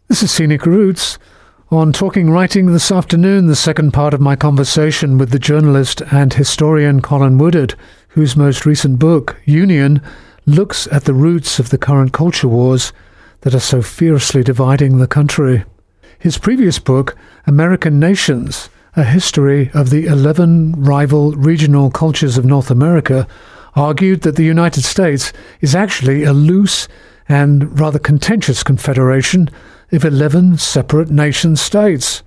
This is Scenic Roots. On Talking Writing this afternoon, the second part of my conversation with the journalist and historian Colin Woodard, whose most recent book, Union, looks at the roots of the current culture wars that are so fiercely dividing the country. His previous book, American Nations, A History of the 11 Rival Regional Cultures of North America, argued that the United States is actually a loose and rather contentious confederation of 11 separate nation-states.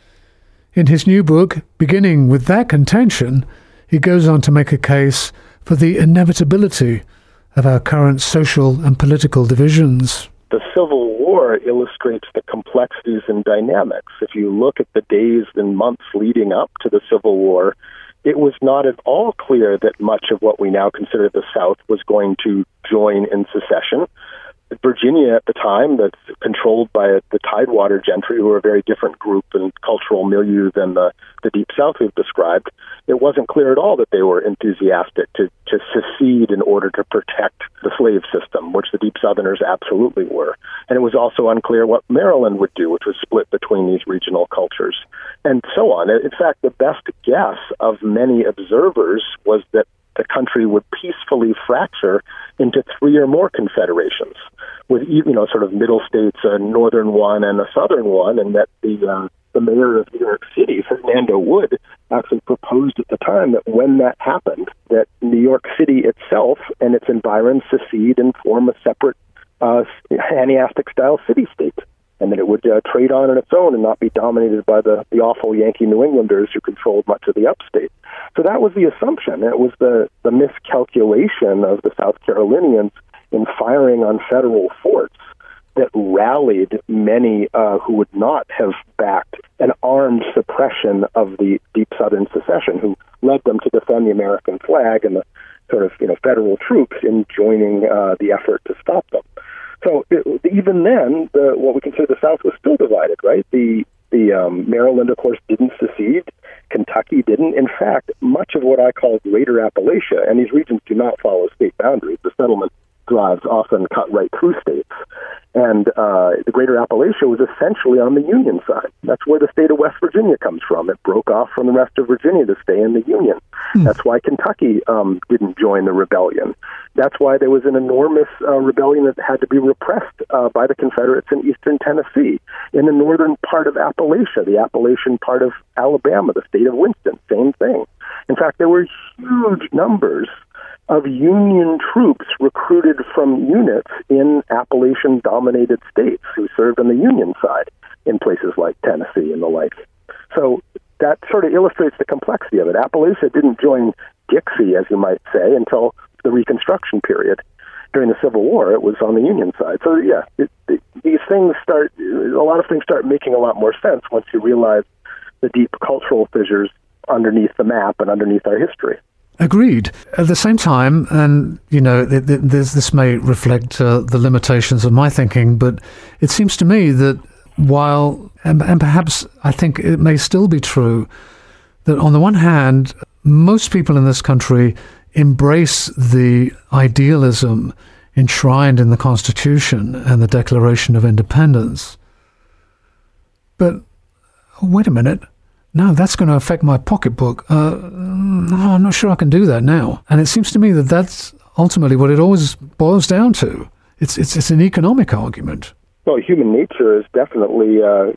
In his new book, beginning with that contention, he goes on to make a case for the inevitability of our current social and political divisions. The Civil War illustrates the complexities and dynamics. If you look at the days and months leading up to the Civil War, it was not at all clear that much of what we now consider the South was going to join in secession. Virginia at the time, that's controlled by the Tidewater gentry, who are a very different group and cultural milieu than the Deep South we've described, it wasn't clear at all that they were enthusiastic to secede in order to protect the slave system, which the Deep Southerners absolutely were. And it was also unclear what Maryland would do, which was split between these regional cultures, and so on. In fact, the best guess of many observers was that the country would peacefully fracture into three or more confederations, with sort of middle states, a northern one and a southern one, and that the mayor of New York City, Fernando Wood, actually proposed at the time that when that happened, that New York City itself and its environs secede and form a separate Hanseatic-style city-state, and that it would trade on its own and not be dominated by the awful Yankee New Englanders who controlled much of the upstate. So that was the assumption. It was the miscalculation of the South Carolinians in firing on federal forts that rallied many who would not have backed an armed suppression of the Deep Southern secession, who led them to defend the American flag and the sort of federal troops in joining the effort to stop them. So even then, what we consider the South was still divided, right? The Maryland, of course, didn't secede. Kentucky didn't. In fact, much of what I call Greater Appalachia, and these regions do not follow state boundaries. The settlement drives often cut right through states. And the Greater Appalachia was essentially on the Union side. That's where the state of West Virginia comes from. It broke off from the rest of Virginia to stay in the Union. That's why Kentucky didn't join the rebellion. That's why there was an enormous rebellion that had to be repressed by the Confederates in eastern Tennessee. In the northern part of Appalachia, the Appalachian part of Alabama, the state of Winston, same thing. In fact, there were huge numbers of Union troops recruited from units in Appalachian-dominated states who served on the Union side in places like Tennessee and the like. So that sort of illustrates the complexity of it. Appalachia didn't join Dixie, as you might say, until the Reconstruction period. During the Civil War, it was on the Union side. So, yeah, these things a lot of things start making a lot more sense once you realize the deep cultural fissures underneath the map and underneath our history. Agreed. At the same time, and, this may reflect the limitations of my thinking, but it seems to me that while, and perhaps I think it may still be true, that on the one hand, most people in this country embrace the idealism enshrined in the Constitution and the Declaration of Independence. But, wait a minute. No, that's going to affect my pocketbook. No, I'm not sure I can do that now. And it seems to me that that's ultimately what it always boils down to. It's an economic argument. Well, human nature is definitely,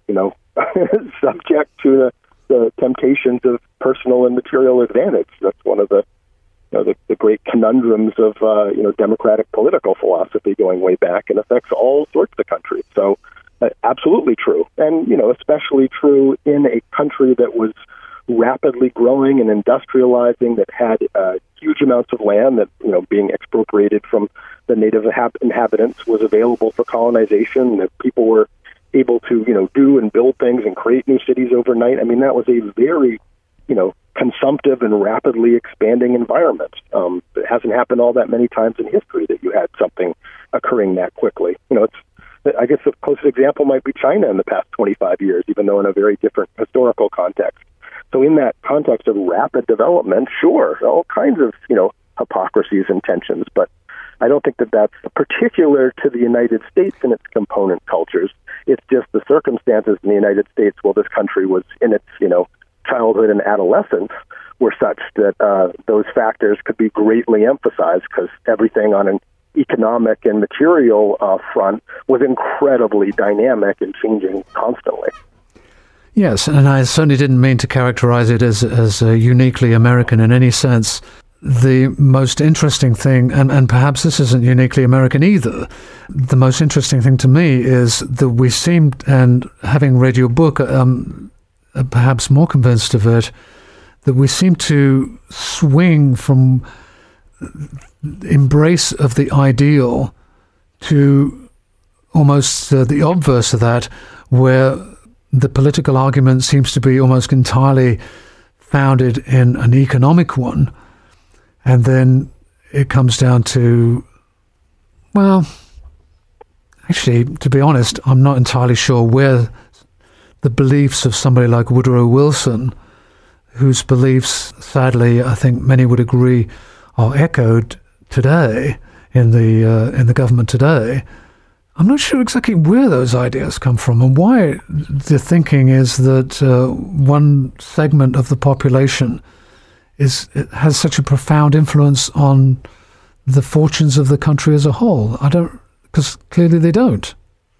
subject to the temptations of personal and material advantage. That's one of the great conundrums of, democratic political philosophy going way back, and affects all sorts of countries. So, absolutely true. And, especially true in a country that was rapidly growing and industrializing, that had huge amounts of land that, being expropriated from the native inhabitants was available for colonization, that people were able to, do and build things and create new cities overnight. I mean, that was a very, consumptive and rapidly expanding environment. It hasn't happened all that many times in history that you had something occurring that quickly. I guess the closest example might be China in the past 25 years, even though in a very different historical context. So in that context of rapid development, sure, all kinds of, hypocrisies and tensions, but I don't think that that's particular to the United States and its component cultures. It's just the circumstances in the United States while this country was in its, childhood and adolescence were such that those factors could be greatly emphasized because everything on an economic and material front was incredibly dynamic and changing constantly. Yes, and I certainly didn't mean to characterize it as uniquely American in any sense. The most interesting thing, and perhaps this isn't uniquely American either, the most interesting thing to me is that we seemed, and having read your book, perhaps more convinced of it, that we seem to swing from embrace of the ideal to almost the obverse of that, where the political argument seems to be almost entirely founded in an economic one. And then it comes down to, well, actually, to be honest, I'm not entirely sure where the beliefs of somebody like Woodrow Wilson, whose beliefs, sadly, I think many would agree, are echoed today in the government today. I'm not sure exactly where those ideas come from and why the thinking is that one segment of the population it has such a profound influence on the fortunes of the country as a whole. Because clearly they don't.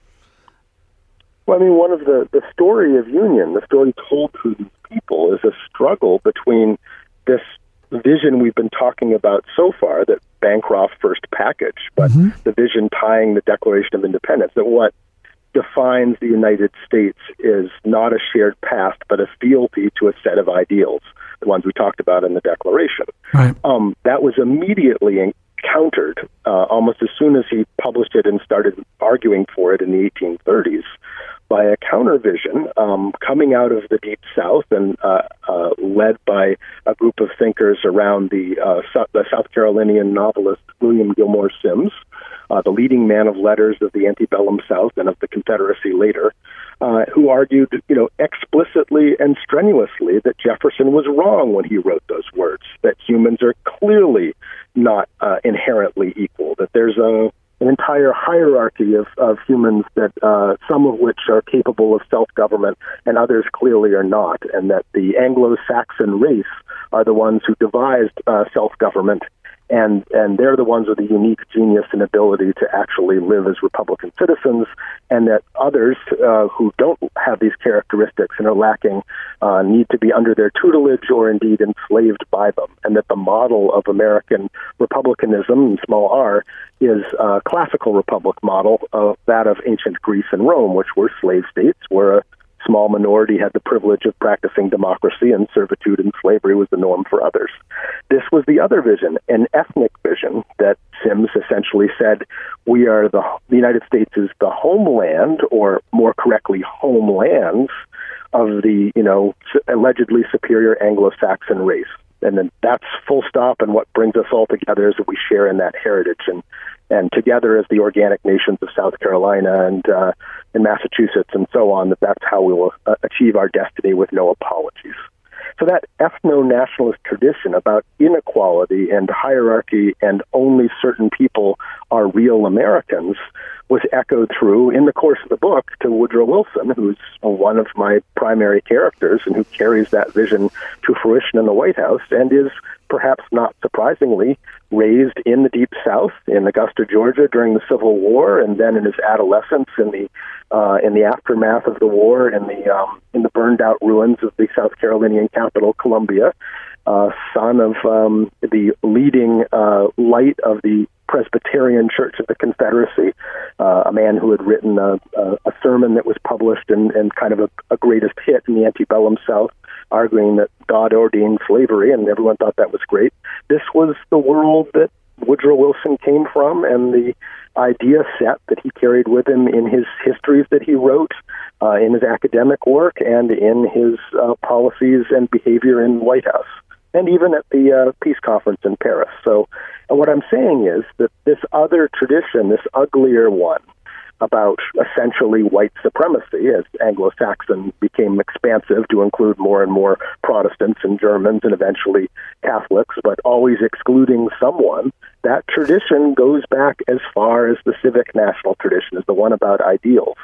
Well, I mean, one of the story of union, the story told through these people, is a struggle between this vision we've been talking about so far, that Bancroft first package, but the vision tying the Declaration of Independence, that what defines the United States is not a shared past, but a fealty to a set of ideals, the ones we talked about in the Declaration. Right. That was immediately countered almost as soon as he published it and started arguing for it in the 1830s by a counter vision coming out of the Deep South and led by a group of thinkers around the South Carolinian novelist William Gilmore Simms, the leading man of letters of the antebellum South and of the Confederacy later, who argued, explicitly and strenuously that Jefferson was wrong when he wrote those words, that humans are clearly not inherently equal, that there's an entire hierarchy of humans that some of which are capable of self-government and others clearly are not, and that the Anglo-Saxon race are the ones who devised self-government, and they're the ones with the unique genius and ability to actually live as Republican citizens, and that others who don't have these characteristics and are lacking need to be under their tutelage or indeed enslaved by them, and that the model of American republicanism, small r, is a classical republic model of that of ancient Greece and Rome, which were slave states, where a small minority had the privilege of practicing democracy, and servitude and slavery was the norm for others. This was the other vision, an ethnic vision, that Simms essentially said, the United States is the homeland, or more correctly, homelands of the, allegedly superior Anglo-Saxon race. And then that's full stop, and what brings us all together is that we share in that heritage, and together as the organic nations of South Carolina and Massachusetts and so on, that's how we will achieve our destiny with no apologies. So that ethno-nationalist tradition about inequality and hierarchy and only certain people are real Americans was echoed through, in the course of the book, to Woodrow Wilson, who's one of my primary characters and who carries that vision to fruition in the White House, and is, perhaps not surprisingly, raised in the Deep South, in Augusta, Georgia, during the Civil War, and then in his adolescence in the aftermath of the war, in the burned-out ruins of the South Carolinian capital, Columbia, son of the leading light of the Presbyterian Church of the Confederacy, a man who had written a sermon that was published and kind of a greatest hit in the antebellum South, arguing that God ordained slavery, and everyone thought that was great. This was the world that Woodrow Wilson came from, and the idea set that he carried with him in his histories that he wrote, in his academic work, and in his policies and behavior in the White House, and even at the peace conference in Paris. So what I'm saying is that this other tradition, this uglier one, about essentially white supremacy, as Anglo-Saxon became expansive to include more and more Protestants and Germans and eventually Catholics, but always excluding someone, that tradition goes back as far as the civic national tradition, as the one about ideals.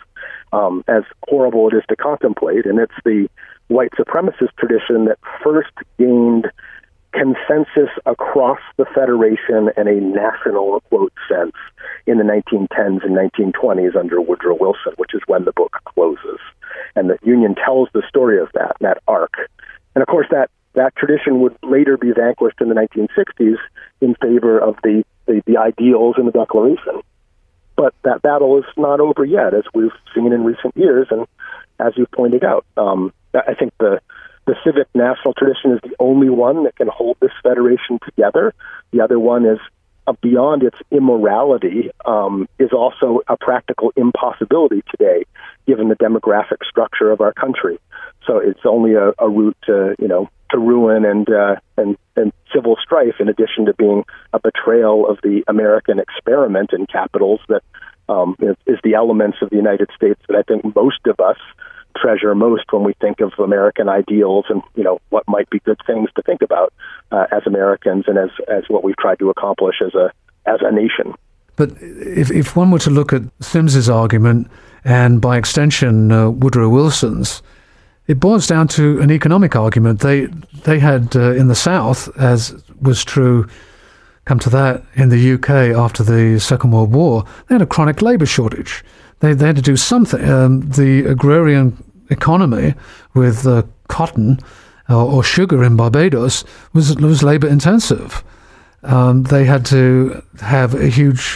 as horrible it is to contemplate. And it's the white supremacist tradition that first gained consensus across the Federation and a national, quote, sense in the 1910s and 1920s under Woodrow Wilson, which is when the book closes. And the Union tells the story of that arc. And of course, that tradition would later be vanquished in the 1960s in favor of the ideals in the Declaration. But that battle is not over yet, as we've seen in recent years. And as you pointed out, I think the civic national tradition is the only one that can hold this federation together. The other one is, beyond its immorality, is also a practical impossibility today, given the demographic structure of our country. So it's only a route to ruin and civil strife, in addition to being a betrayal of the American experiment in capitals that is the elements of the United States that I think most of us treasure most when we think of American ideals and, what might be good things to think about as Americans and as what we've tried to accomplish as a nation. But if one were to look at Sims's argument, and by extension Woodrow Wilson's, it boils down to an economic argument. They had in the South, as was true, come to that, in the UK after the Second World War, they had a chronic labour shortage. They had to do something. The agrarian economy with cotton or sugar in Barbados was labour intensive. They had to have a huge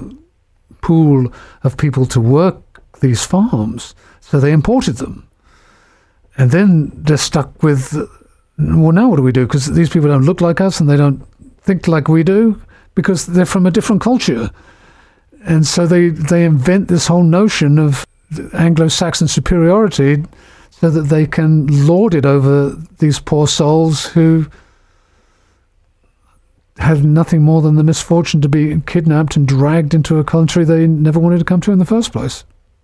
pool of people to work these farms, so they imported them. And then they're stuck with, well, now what do we do? Because these people don't look like us and they don't think like we do because they're from a different culture. And so they invent this whole notion of Anglo-Saxon superiority so that they can lord it over these poor souls who had nothing more than the misfortune to be kidnapped and dragged into a country they never wanted to come to in the first place.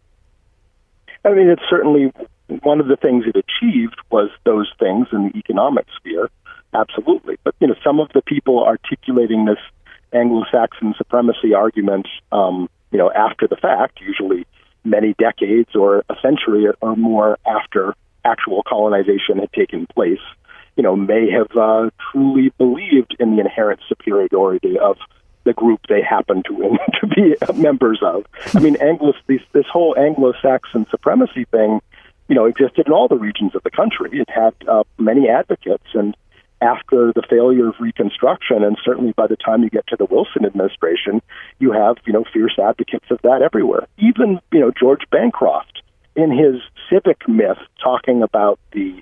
I mean, it's certainly one of the things it achieved was those things in the economic sphere, absolutely. But, some of the people articulating this Anglo-Saxon supremacy argument, after the fact, usually many decades or a century or more after actual colonization had taken place, may have truly believed in the inherent superiority of the group they happen to be members of. I mean, this whole Anglo-Saxon supremacy thing, existed in all the regions of the country. It had many advocates, and after the failure of Reconstruction, and certainly by the time you get to the Wilson administration, you have, fierce advocates of that everywhere. Even, George Bancroft, in his civic myth, talking about the,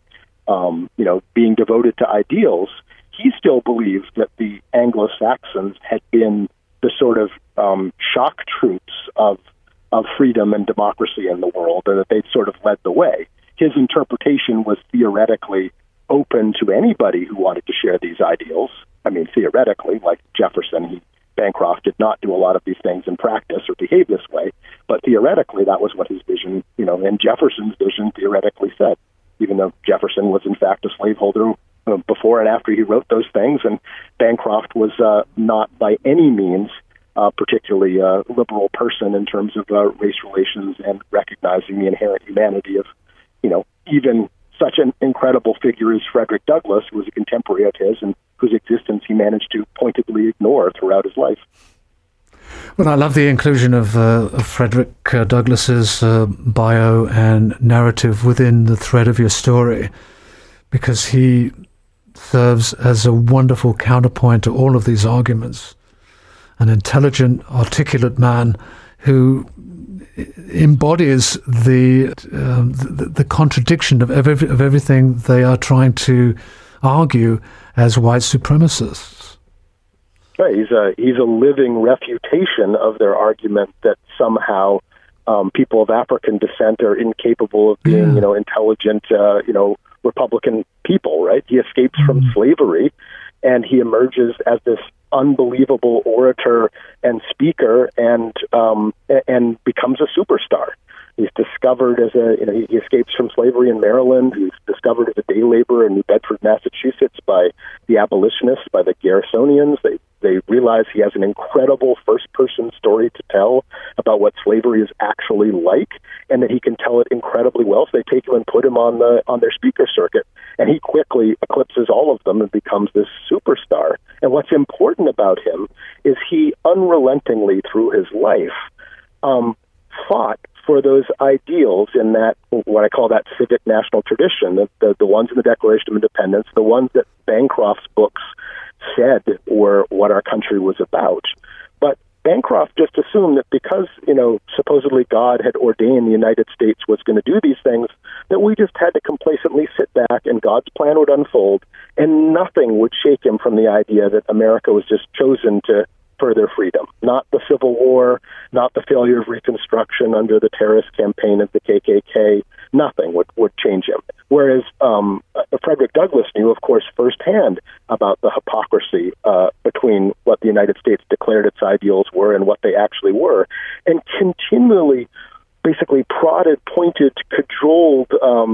being devoted to ideals, he still believed that the Anglo-Saxons had been the sort of shock troops of freedom and democracy in the world, and that they'd sort of led the way. His interpretation was theoretically open to anybody who wanted to share these ideals. I mean, theoretically, like Jefferson, Bancroft did not do a lot of these things in practice or behave this way, but theoretically that was what his vision, and Jefferson's vision theoretically said, even though Jefferson was in fact a slaveholder before and after he wrote those things, and Bancroft was not by any means particularly liberal person in terms of race relations and recognizing the inherent humanity of, even such an incredible figure as Frederick Douglass, who was a contemporary of his and whose existence he managed to pointedly ignore throughout his life. Well, I love the inclusion of Frederick Douglass's bio and narrative within the thread of your story, because he serves as a wonderful counterpoint to all of these arguments. An intelligent, articulate man who embodies the contradiction of everything they are trying to argue as white supremacists. Right, he's a living refutation of their argument that somehow people of African descent are incapable of being, intelligent, Republican people. Right? He escapes from slavery, and he emerges as this unbelievable orator and speaker, and becomes a superstar. He's discovered as he escapes from slavery in Maryland. He's discovered as a day laborer in New Bedford, Massachusetts by the abolitionists, by the Garrisonians. They They realize he has an incredible first-person story to tell about what slavery is actually like, and that he can tell it incredibly well. So they take him and put him on their speaker circuit, and he quickly eclipses all of them and becomes this superstar. And what's important about him is he unrelentingly, through his life, fought for those ideals in that, what I call that civic national tradition, the ones in the Declaration of Independence, the ones that Bancroft's books said were what our country was about. But Bancroft just assumed that because, supposedly God had ordained the United States was going to do these things, that we just had to complacently sit back and God's plan would unfold, and nothing would shake him from the idea that America was just chosen to further freedom. Not the Civil War, not the failure of Reconstruction under the terrorist campaign of the KKK. Nothing would change him. Whereas Frederick Douglass knew, of course, firsthand about the hypocrisy between what the United States declared its ideals were and what they actually were, and continually basically prodded, pointed, cajoled,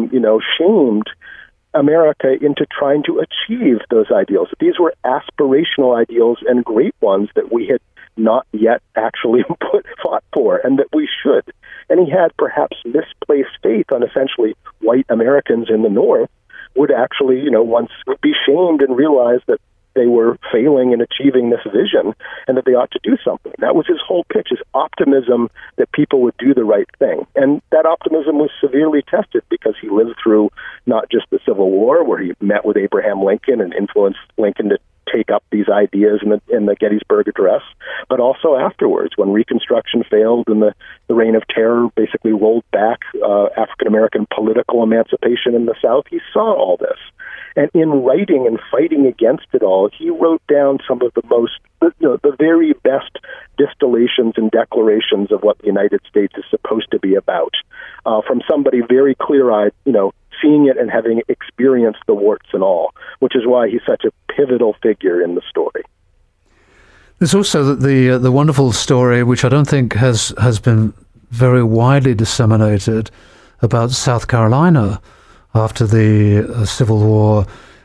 shamed America into trying to achieve those ideals. These were aspirational ideals and great ones that we had not yet actually fought for, and that we should. And he had perhaps misplaced faith on essentially white Americans in the North would actually, once would be shamed and realize that they were failing in achieving this vision and that they ought to do something. That was his whole pitch, his optimism that people would do the right thing. And that optimism was severely tested because he lived through not just the Civil War, where he met with Abraham Lincoln and influenced Lincoln to take up these ideas in the Gettysburg Address, but also afterwards, when Reconstruction failed and the reign of terror basically rolled back African-American political emancipation in the South, he saw all this. And in writing and fighting against it all, he wrote down some of the most, the very best distillations and declarations of what the United States is supposed to be about, from somebody very clear-eyed, seeing it and having experienced the warts and all, which is why he's such a pivotal figure in the story. There's also the wonderful story, which I don't think has been very widely disseminated, about South Carolina after the Civil War,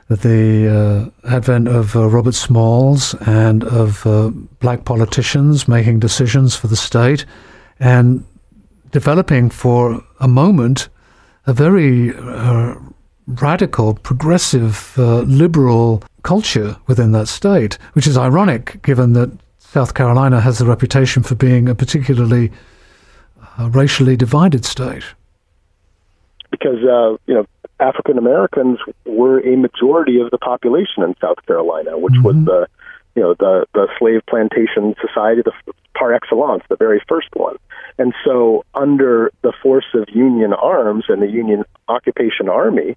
the advent of Robert Smalls and of black politicians making decisions for the state and developing for a moment a very radical, progressive, liberal culture within that state, which is ironic given that South Carolina has a reputation for being a particularly racially divided state. Because, African Americans were a majority of the population in South Carolina, which was the slave plantation society, par excellence, the very first one. And so under the force of Union arms and the Union occupation army,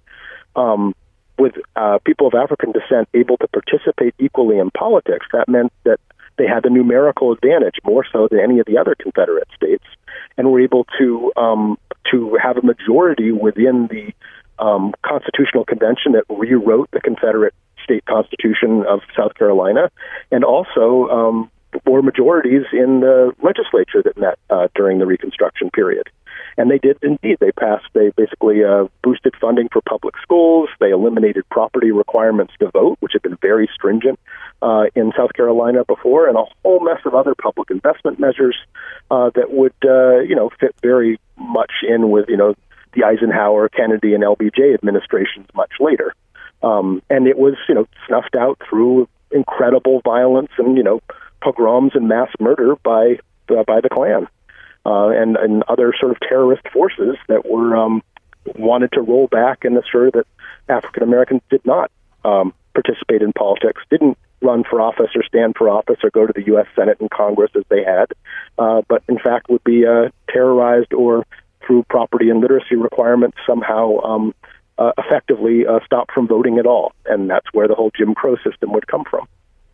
with people of African descent able to participate equally in politics, that meant that they had the numerical advantage more so than any of the other Confederate states, and were able to have a majority within the Constitutional Convention that rewrote the Confederate state constitution of South Carolina, and also were majorities in the legislature that met during the Reconstruction period. And they did indeed. They basically boosted funding for public schools. They eliminated property requirements to vote, which had been very stringent in South Carolina before, and a whole mess of other public investment measures that would, fit very much in with, the Eisenhower, Kennedy, and LBJ administrations much later. And it was, snuffed out through incredible violence and, pogroms and mass murder by the Klan and other sort of terrorist forces that were wanted to roll back and assure that African Americans did not participate in politics, didn't run for office or stand for office or go to the U.S. Senate and Congress as they had, but in fact would be terrorized or through property and literacy requirements somehow effectively stopped from voting at all. And that's where the whole Jim Crow system would come from.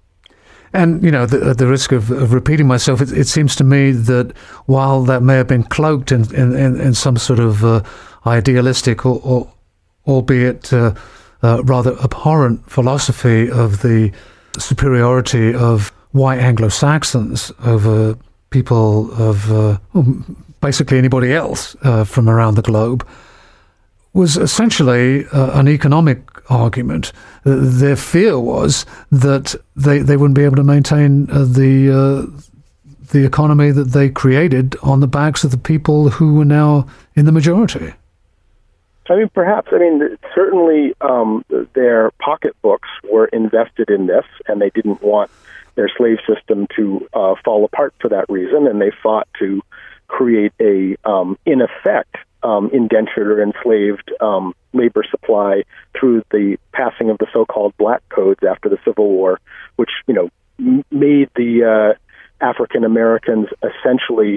And, at the risk of repeating myself, it seems to me that while that may have been cloaked in some sort of idealistic or albeit rather abhorrent philosophy of the superiority of white Anglo-Saxons over people of basically anybody else from around the globe, was essentially an economic argument. Their fear was that they wouldn't be able to maintain the economy that they created on the backs of the people who were now in the majority. I mean, perhaps. I mean, certainly their pocketbooks were invested in this, and they didn't want their slave system to fall apart for that reason, and they fought to create a, in effect, indentured or enslaved labor supply through the passing of the so-called Black Codes after the Civil War, which, made the African Americans essentially,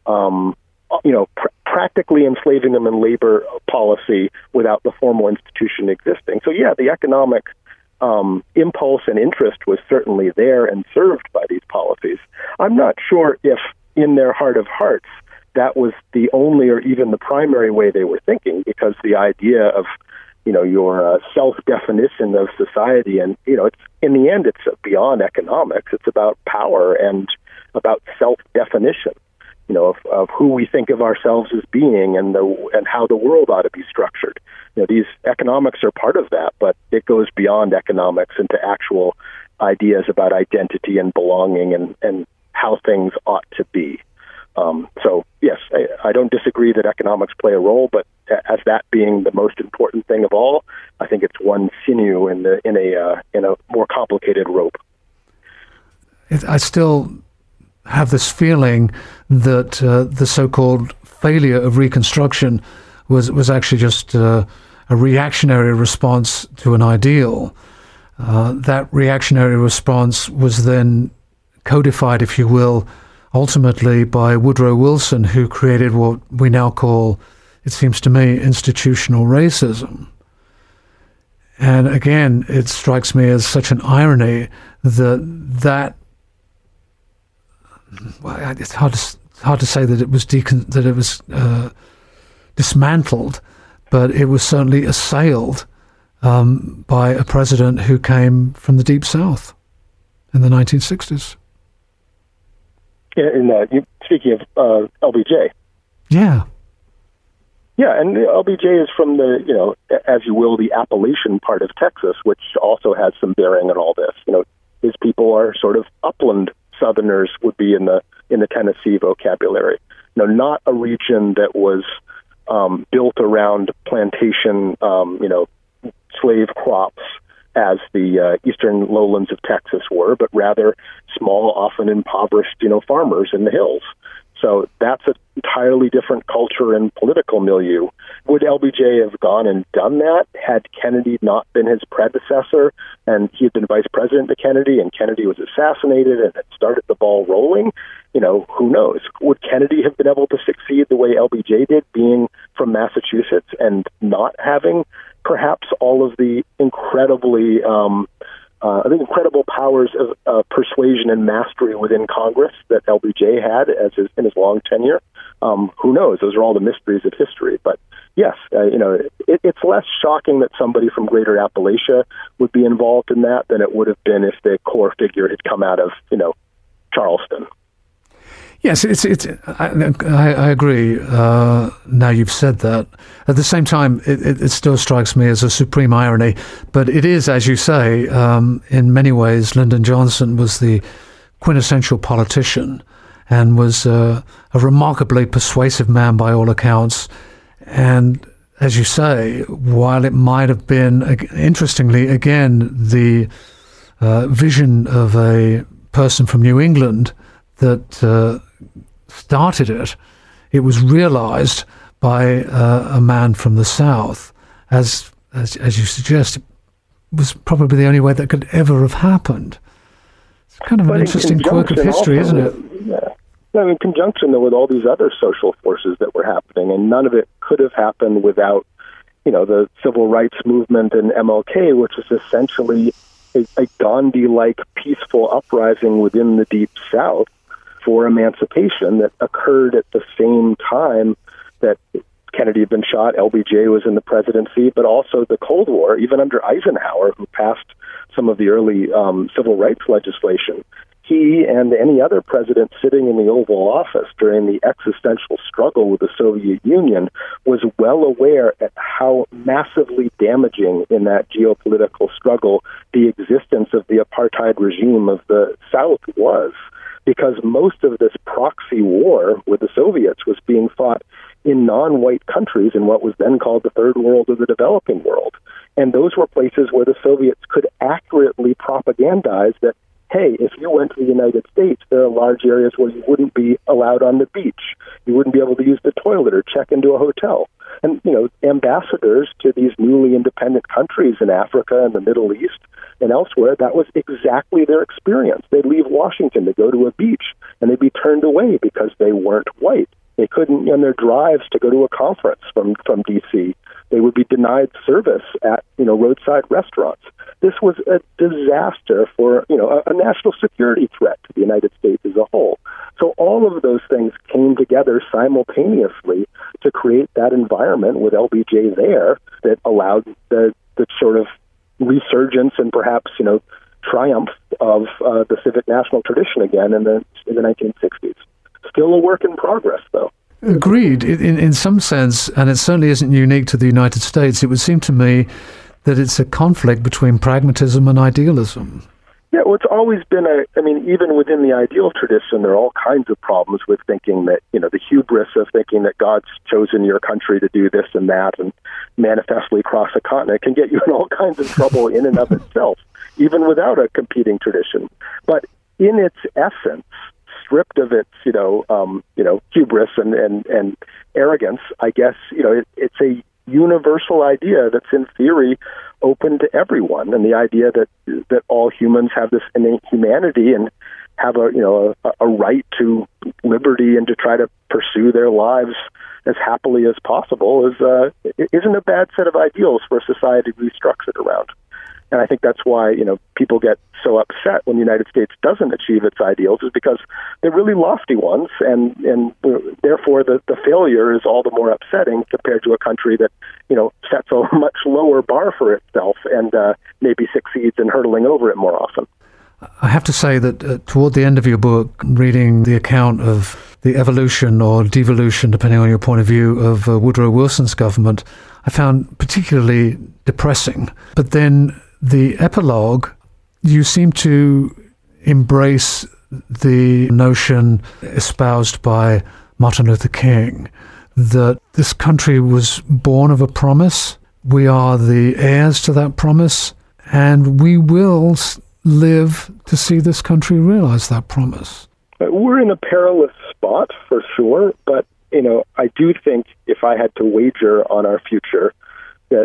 practically enslaving them in labor policy without the formal institution existing. So, yeah, the economic impulse and interest was certainly there and served by these policies. I'm not sure if, in their heart of hearts, that was the only or even the primary way they were thinking, because the idea of, your self-definition of society, and, it's, in the end, it's beyond economics. It's about power and about self-definition, of who we think of ourselves as being and how the world ought to be structured. These economics are part of that, but it goes beyond economics into actual ideas about identity and belonging and how things ought to be. So, yes, I don't disagree that economics play a role, but as that being the most important thing of all, I think it's one sinew in a more complicated rope. I still have this feeling that the so-called failure of Reconstruction was actually just a reactionary response to an ideal. That reactionary response was then codified, if you will, ultimately by Woodrow Wilson, who created what we now call, it seems to me, institutional racism. And again, it strikes me as such an irony that it's hard to say that it was dismantled, but it was certainly assailed by a president who came from the Deep South in the 1960s. Speaking of LBJ. Yeah. Yeah, and LBJ is from the, as you will, the Appalachian part of Texas, which also has some bearing on all this. His people are sort of upland Southerners, would be in the Tennessee vocabulary. Not a region that was built around plantation, slave crops as the eastern lowlands of Texas were, but rather small, often impoverished, farmers in the hills. So that's an entirely different culture and political milieu. Would LBJ have gone and done that had Kennedy not been his predecessor and he had been vice president to Kennedy and Kennedy was assassinated and had started the ball rolling? Who knows? Would Kennedy have been able to succeed the way LBJ did, being from Massachusetts and not having perhaps all of the incredibly incredible powers of persuasion and mastery within Congress that LBJ had in his long tenure? Who knows? Those are all the mysteries of history. But yes, it's less shocking that somebody from Greater Appalachia would be involved in that than it would have been if the core figure had come out of, Charleston. Yes, I agree. Now you've said that. At the same time, it still strikes me as a supreme irony. But it is, as you say, in many ways, Lyndon Johnson was the quintessential politician and was a remarkably persuasive man by all accounts. And as you say, while it might have been, interestingly, again, the vision of a person from New England that started it, it was realized by a man from the South. As you suggest, it was probably the only way that could ever have happened. It's kind of an interesting quirk of history, isn't it? Yeah. In conjunction, though, with all these other social forces that were happening, and none of it could have happened without, the civil rights movement and MLK, which is essentially a Gandhi-like peaceful uprising within the Deep South for emancipation that occurred at the same time that Kennedy had been shot, LBJ was in the presidency, but also the Cold War, even under Eisenhower, who passed some of the early civil rights legislation. he and any other president sitting in the Oval Office during the existential struggle with the Soviet Union was well aware at how massively damaging in that geopolitical struggle the existence of the apartheid regime of the South was, because most of this proxy war with the Soviets was being fought in non-white countries in what was then called the Third World or the Developing World. And those were places where the Soviets could accurately propagandize that, hey, if you went to the United States, there are large areas where you wouldn't be allowed on the beach. You wouldn't be able to use the toilet or check into a hotel. And, ambassadors to these newly independent countries in Africa and the Middle East and elsewhere, that was exactly their experience. They'd leave Washington to go to a beach, and they'd be turned away because they weren't white. They couldn't, on their drives to go to a conference from D.C., they would be denied service at, roadside restaurants. This was a disaster for, a national security threat to the United States as a whole. So all of those things came together simultaneously to create that environment with LBJ there that allowed the sort of resurgence and perhaps, triumph of the civic national tradition again in the 1960s. Still a work in progress, though. Agreed. In some sense, and it certainly isn't unique to the United States, it would seem to me that it's a conflict between pragmatism and idealism. Yeah, well, it's always been even within the ideal tradition, there are all kinds of problems with thinking that, the hubris of thinking that God's chosen your country to do this and that and manifestly cross a continent can get you in all kinds of trouble in and of itself, even without a competing tradition. But in its essence, stripped of its, hubris and arrogance, I guess, it's a universal idea that's in theory open to everyone, and the idea that all humans have this innate humanity and have a right to liberty and to try to pursue their lives as happily as possible isn't a bad set of ideals for a society to be structured around. And I think that's why, people get so upset when the United States doesn't achieve its ideals, is because they're really lofty ones, and therefore the failure is all the more upsetting compared to a country that, sets a much lower bar for itself and maybe succeeds in hurtling over it more often. I have to say that toward the end of your book, reading the account of the evolution or devolution, depending on your point of view, of Woodrow Wilson's government, I found particularly depressing. But then the epilogue, you seem to embrace the notion espoused by Martin Luther King that this country was born of a promise. We are the heirs to that promise, and we will live to see this country realize that promise. We're in a perilous spot for sure, but I do think if I had to wager on our future that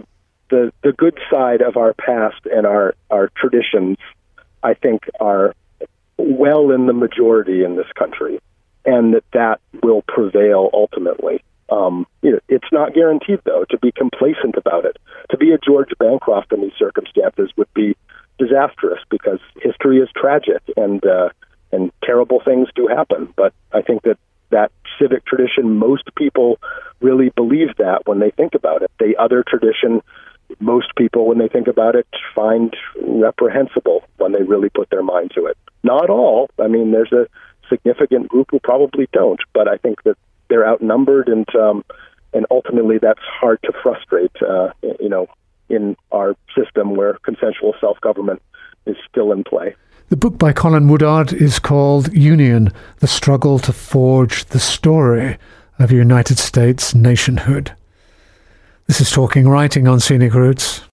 the good side of our past and our traditions, I think, are well in the majority in this country, and that will prevail ultimately. It's not guaranteed, though, to be complacent about it. To be a George Bancroft in these circumstances would be disastrous, because history is tragic and terrible things do happen. But I think that civic tradition, most people really believe that when they think about it. The other tradition, most people, when they think about it, find reprehensible when they really put their mind to it. Not all. There's a significant group who probably don't, but I think that they're outnumbered, and ultimately that's hard to frustrate, in our system where consensual self-government is still in play. The book by Colin Woodard is called Union, The Struggle to Forge the Story of United States Nationhood. This is Talking Writing on Scenic Roots.